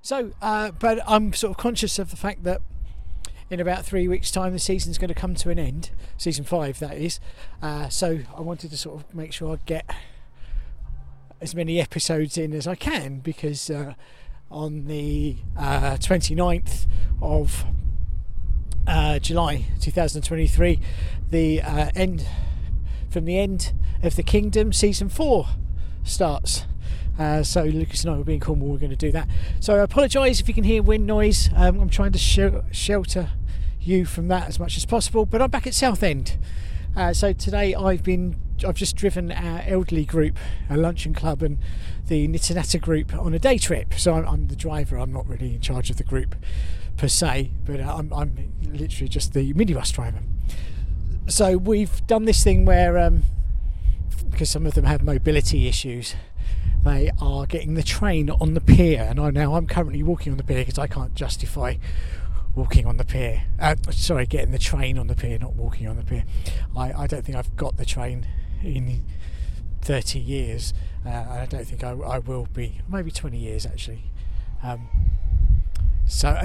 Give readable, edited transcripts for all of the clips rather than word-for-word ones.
But I'm sort of conscious of the fact that in about 3 weeks' time the season's going to come to an end, season 5 that is. So I wanted to sort of make sure I get as many episodes in as I can, because on the 29th of July 2023, the end of the Kingdom season 4 starts. So Lucas and I will be in Cornwall. We're going to do that. So I apologise if you can hear wind noise. I'm trying to shelter you from that as much as possible. But I'm back at Southend. So today I've just driven our elderly group, a luncheon club, and the Nitinata group on a day trip. So I'm the driver. I'm not really in charge of the group per se, but I'm literally just the minibus driver. So we've done this thing where, because some of them have mobility issues, they are getting the train on the pier, and I'm currently walking on the pier because I can't justify walking on the pier. Getting the train on the pier, not walking on the pier. I don't think I've got the train in 30 years. I don't think I will be, maybe 20 years actually. It's not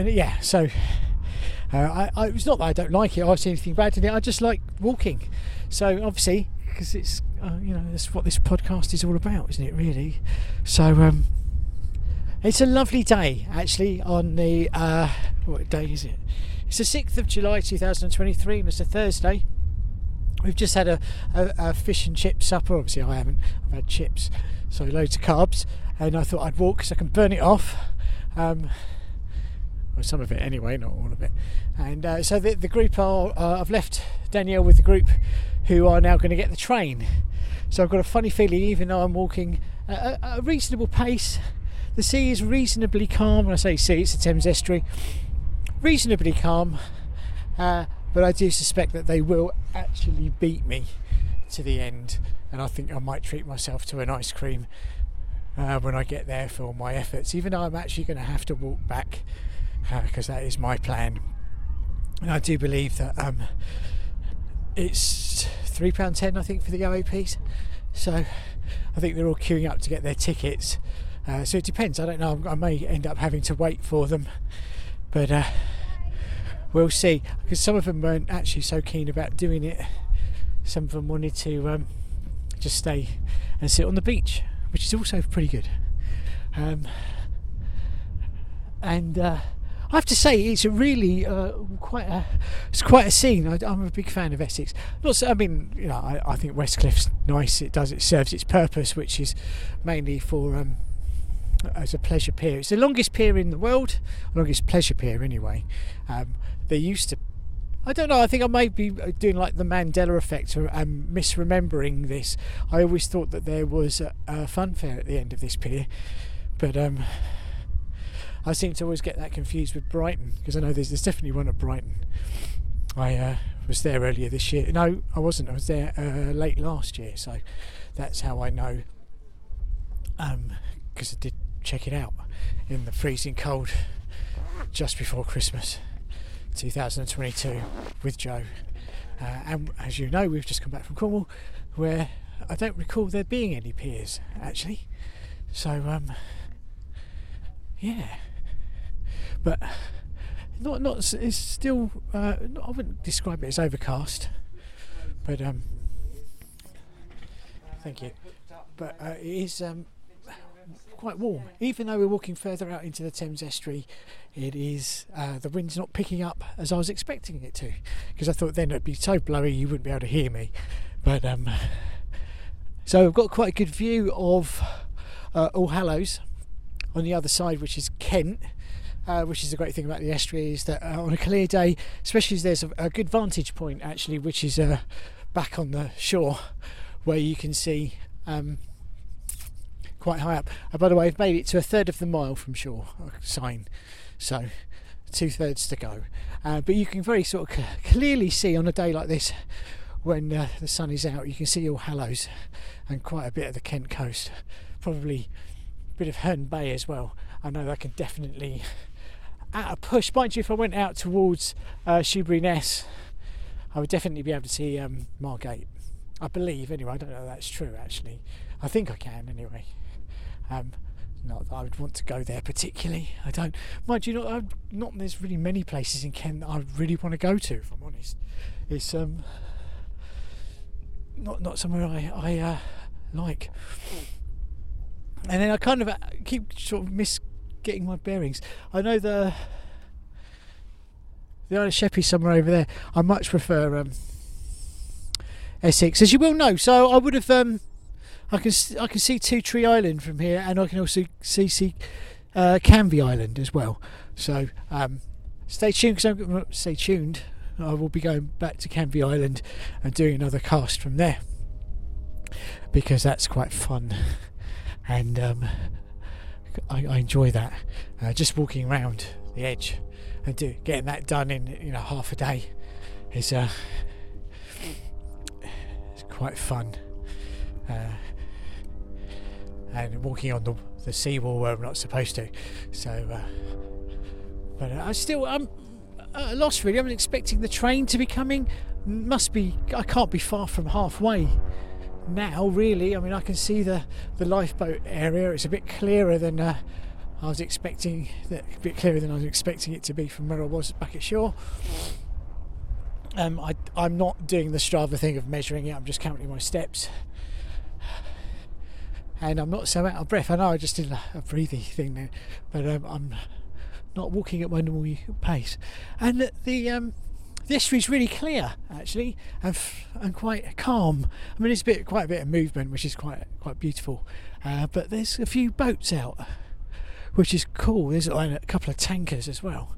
that I don't like it or I see anything bad in it. I just like walking. So obviously, because it's that's what this podcast is all about, isn't it, really? So it's a lovely day actually on the what day is it? It's the 6th of July 2023, and it's a Thursday. We've just had a fish and chip supper. Obviously I haven't. I've had chips, so loads of carbs, and I thought I'd walk because I can burn it off. Well, some of it anyway, not all of it. And so the group I've left Danielle with the group who are now going to get the train. So I've got a funny feeling, even though I'm walking at a reasonable pace, the sea is reasonably calm. When I say sea, it's the Thames Estuary. Reasonably calm, but I do suspect that they will actually beat me to the end, and I think I might treat myself to an ice cream when I get there for all my efforts, even though I'm actually going to have to walk back, because that is my plan. And I do believe that it's £3.10 I think for the OAPs, so I think they're all queuing up to get their tickets. So it depends. I don't know. I may end up having to wait for them, but we'll see. Because some of them weren't actually so keen about doing it. Some of them wanted to just stay and sit on the beach, which is also pretty good. I have to say, it's a really quite a scene. I'm a big fan of Essex. I think Westcliffe's nice. It serves its purpose, which is mainly for as a pleasure pier. It's the longest pier in the world, longest pleasure pier anyway. They used to, I don't know, I think I may be doing like the Mandela effect or misremembering this. I always thought that there was a fun fair at the end of this pier, but I seem to always get that confused with Brighton, because I know there's definitely one at Brighton. I was there earlier this year. No, I wasn't. I was there late last year, so that's how I know, because I did check it out in the freezing cold just before Christmas 2022 with Joe, and as you know, we've just come back from Cornwall, where I don't recall there being any piers actually, so yeah, but not it's still I wouldn't describe it as overcast, but thank you, but it is quite warm. Even though we're walking further out into the Thames Estuary, it is the wind's not picking up as I was expecting it to, because I thought then it'd be so blowy you wouldn't be able to hear me. But so I've got quite a good view of All Hallows on the other side, which is Kent, which is the great thing about the estuary, is that on a clear day, especially as there's a good vantage point actually, which is back on the shore, where you can see quite high up. By the way, I've made it to a third of the mile from shore, sign, so 2/3 to go. But you can very sort of clearly see on a day like this, when the sun is out, you can see All Hallows and quite a bit of the Kent coast, probably a bit of Herne Bay as well. I know that can definitely at a push. Mind you, if I went out towards Shoebury Ness, I would definitely be able to see Margate, I believe anyway. I don't know if that's true actually. I think I can anyway. Not that I would want to go there particularly. I don't. Mind you, not there's really many places in Kent that I really want to go to. If I'm honest, it's not somewhere I like. And then I kind of keep sort of getting my bearings. I know the Isle of Sheppey somewhere over there. I much prefer Essex, as you will know. So I would have. I can see Two Tree Island from here, and I can also see Canvey Island as well. So stay tuned, stay tuned. I will be going back to Canvey Island and doing another cast from there, because that's quite fun, and I enjoy that. Just walking around the edge and getting that done in half a day is it's quite fun. And walking on the seawall where I'm not supposed to. So, but I'm lost really. I'm expecting the train to be coming. I can't be far from halfway now, really. I mean, I can see the lifeboat area. It's a bit clearer than I was expecting. A bit clearer than I was expecting it to be from where I was back at shore. I'm not doing the Strava thing of measuring it. I'm just counting my steps. And I'm not so out of breath. I know I just did a breathing thing there, but I'm not walking at my normal pace. And the estuary's really clear, actually, and quite calm. I mean, it's quite a bit of movement, which is quite beautiful. But there's a few boats out, which is cool. There's a couple of tankers as well.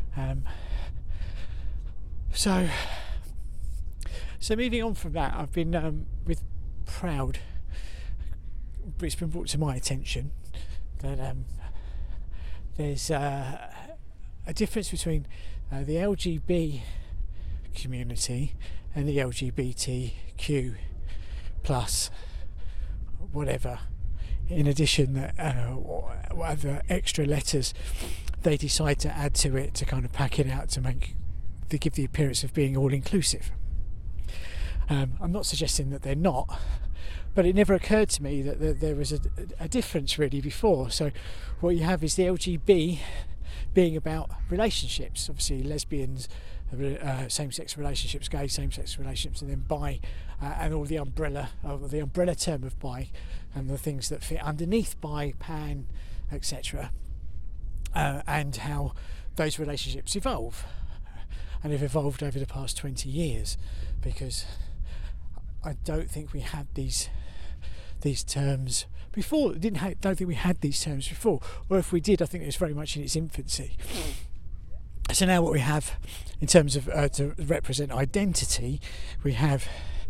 So moving on from that, I've been with Proud. It's been brought to my attention that there's a difference between the LGB community and the LGBTQ plus whatever. In addition, what other extra letters they decide to add to it to kind of pack it out to give the appearance of being all inclusive. I'm not suggesting that they're not. But it never occurred to me that there was a difference really before. So what you have is the LGB being about relationships, obviously lesbians, same-sex relationships, gay same-sex relationships, and then bi, and all the umbrella term of bi, and the things that fit underneath bi, pan, etc. And how those relationships evolve, and have evolved over the past 20 years, because I don't think we had these terms before. Don't think we had these terms before, or if we did, I think it was very much in its infancy. So now what we have in terms of to represent identity, we have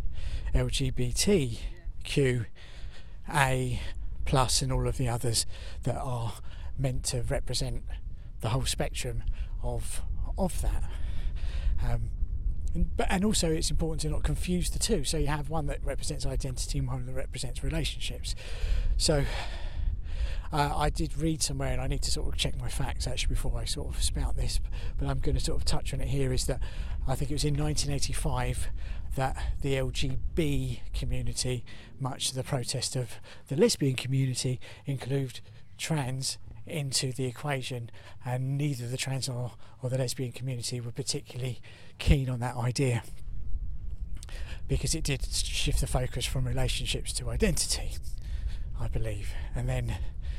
LGBTQA plus and all of the others that are meant to represent the whole spectrum of that. And also it's important to not confuse the two. So you have one that represents identity and one that represents relationships. So I did read somewhere, and I need to sort of check my facts actually before I sort of spout this, but I'm going to sort of touch on it here, is that I think it was in 1985 that the LGB community, much to the protest of the lesbian community, included trans into the equation, and neither the trans or the lesbian community were particularly keen on that idea, because it did shift the focus from relationships to identity, I believe. And then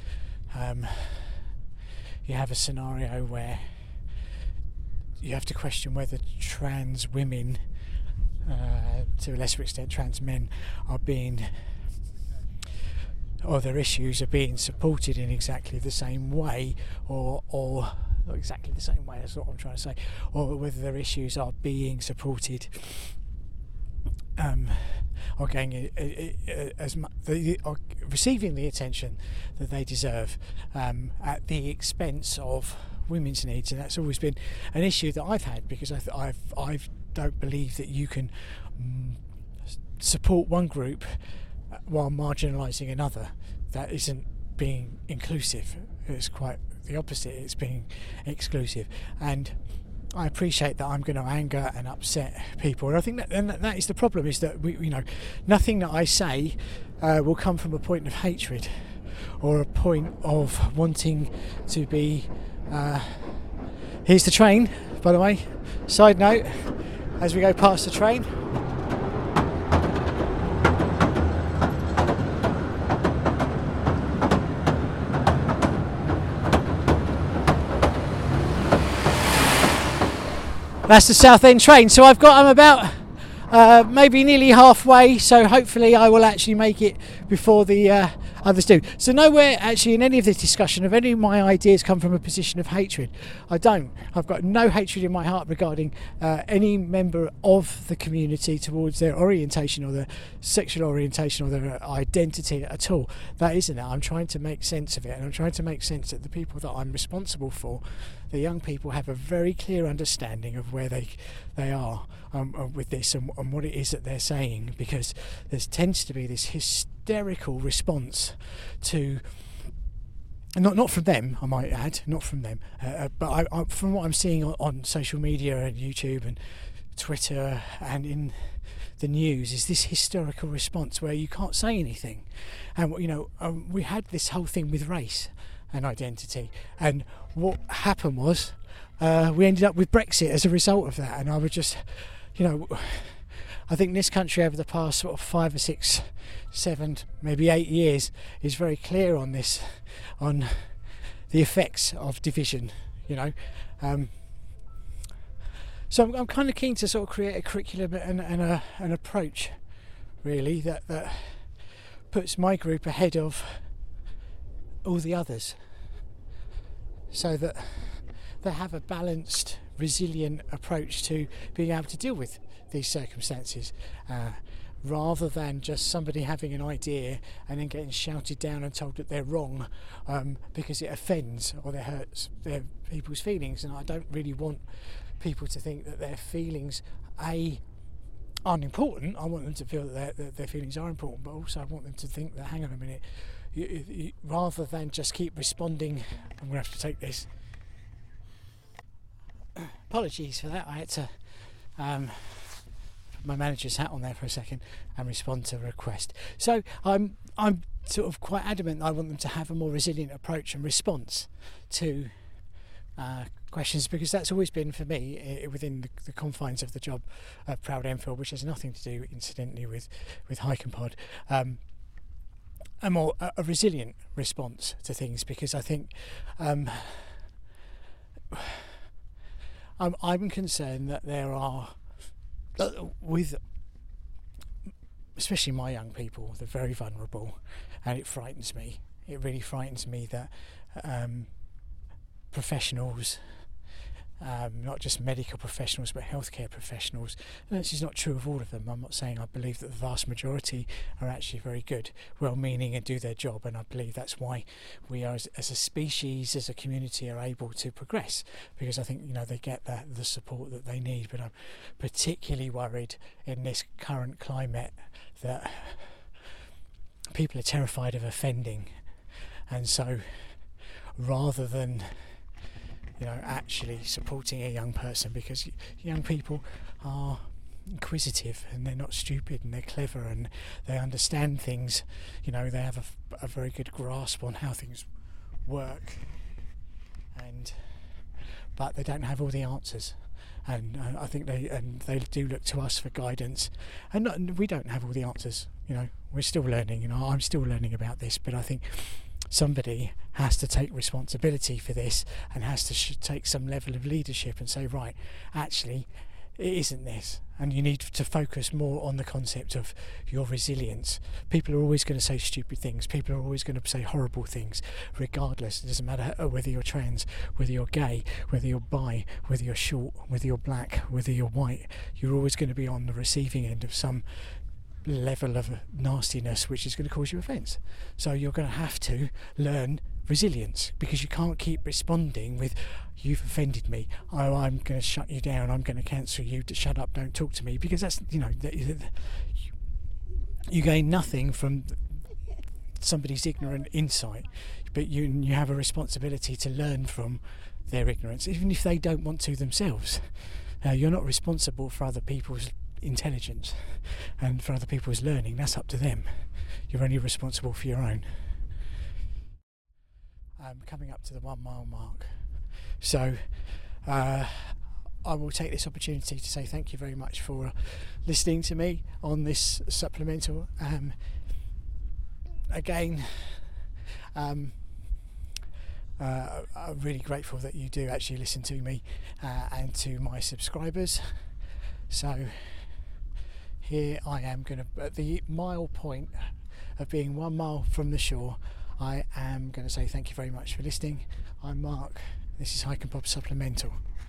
you have a scenario where you have to question whether trans women, to a lesser extent trans men, are being, or their issues are being supported in exactly the same way, or not exactly the same way, that's what I'm trying to say, or whether their issues are being supported or getting or receiving the attention that they deserve at the expense of women's needs. And that's always been an issue that I've had, because I don't believe that you can support one group while marginalising another. That isn't being inclusive. It's quite the opposite. It's being exclusive. And I appreciate that I'm going to anger and upset people, and I think that is the problem, is that we nothing that I say will come from a point of hatred or a point of wanting to be. Here's the train, by the way. Side note, as we go past the train. That's the Southend train. So I'm about maybe nearly halfway, so hopefully I will actually make it before the others do. So nowhere actually in any of this discussion of any of my ideas come from a position of hatred. I don't. I've got no hatred in my heart regarding any member of the community towards their orientation or their sexual orientation or their identity at all. That isn't it. I'm trying to make sense of it, and I'm trying to make sense that the people that I'm responsible for, the young people, have a very clear understanding of where they are with this and what it is that they're saying, because there tends to be this hysterical response to, not from them, I might add, not from them, but from what I'm seeing on social media and YouTube and Twitter and in the news, is this hysterical response where you can't say anything. And we had this whole thing with race and identity, and what happened was we ended up with Brexit as a result of that. And I would just, I think this country over the past sort of 5 or 6, 7, maybe 8 years is very clear on this, on the effects of division, So I'm kind of keen to sort of create a curriculum and an approach, really, that puts my group ahead of all the others, so that they have a balanced, resilient approach to being able to deal with these circumstances, rather than just somebody having an idea and then getting shouted down and told that they're wrong because it offends or it hurts their people's feelings. And I don't really want people to think that their feelings aren't important. I want them to feel that their feelings are important, but also I want them to think that, hang on a minute, rather than just keep responding. I'm going to have to take this. Apologies for that. I had to put my manager's hat on there for a second and respond to a request. So I'm sort of quite adamant that I want them to have a more resilient approach and response to questions, because that's always been for me within the confines of the job at Proud Enfield, which has nothing to do incidentally with Hike and Pod. A resilient response to things, because I think I'm concerned that there are, with especially my young people, they're very vulnerable, and it frightens me. It really frightens me that professionals, not just medical professionals but healthcare professionals, and this is not true of all of them. I'm not saying I believe that the vast majority are actually very good, well-meaning, and do their job, and I believe that's why we are, as a species, as a community, are able to progress, because I think they get the support that they need. But I'm particularly worried in this current climate that people are terrified of offending, and so rather than actually supporting a young person, because young people are inquisitive and they're not stupid and they're clever and they understand things, they have a very good grasp on how things work, but they don't have all the answers, and I think they do look to us for guidance, and we don't have all the answers. We're still learning. I'm still learning about this, but I think somebody has to take responsibility for this and has to take some level of leadership and say, right, actually it isn't this, and you need to focus more on the concept of your resilience. People are always going to say stupid things, people are always going to say horrible things, regardless. It doesn't matter whether you're trans, whether you're gay, whether you're bi, whether you're short, whether you're black, whether you're white. You're always going to be on the receiving end of some level of nastiness which is going to cause you offence. So you're going to have to learn resilience, because you can't keep responding with, you've offended me, I'm going to shut you down, I'm going to cancel you, to shut up, don't talk to me, because that's you gain nothing from somebody's ignorant insight, but you have a responsibility to learn from their ignorance, even if they don't want to themselves. You're not responsible for other people's intelligence and for other people's learning. That's up to them. You're only responsible for your own. coming up to the 1 mile mark. So I will take this opportunity to say thank you very much for listening to me on this supplemental. Again, I'm really grateful that you do actually listen to me and to my subscribers. So here I am going to, at the mile point of being 1 mile from the shore, I am going to say thank you very much for listening. I'm Mark. This is Hike and Pop Supplemental.